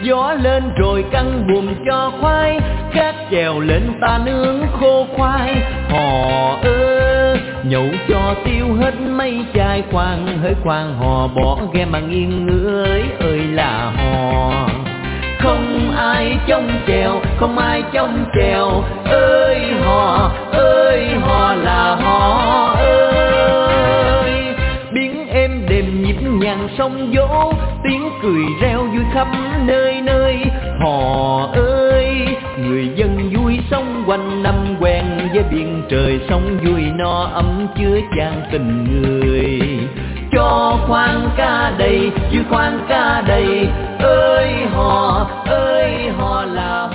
Gió lên rồi căng buồm cho khoai, cát chèo lên ta nướng khô khoai. Hò ơ nhậu cho tiêu hết mấy chai, khoan hỡi khoan hò bỏ ghe mà nghiêng ngưỡi ơi là hò. Không ai trông chèo, không ai trông chèo ơi hò là hò ơi. Biến êm đềm nhịp nhàng sông dỗ, tiếng cười reo vui khắp nơi nơi. Hò ơi người dân vui sống quanh năm, quen với biển trời sông vui no ấm chứa chan tình người. Cho khoan ca đầy, vui khoan ca đầy ơi hò là